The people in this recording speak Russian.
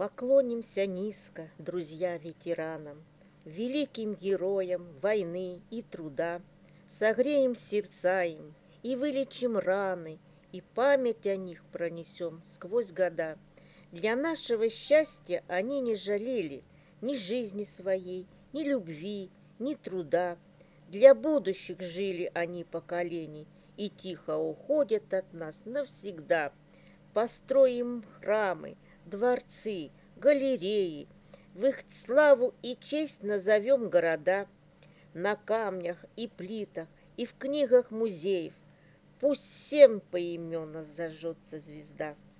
Поклонимся низко, друзья, ветеранам, великим героям войны и труда. Согреем сердца им и вылечим раны, и память о них пронесем сквозь года. Для нашего счастья они не жалели ни жизни своей, ни любви, ни труда. Для будущих жили они поколений и тихо уходят от нас навсегда. Построим храмы, дворцы, галереи, в их славу и честь назовем города. На камнях и плитах, и в книгах музеев пусть всем поименно зажжется звезда.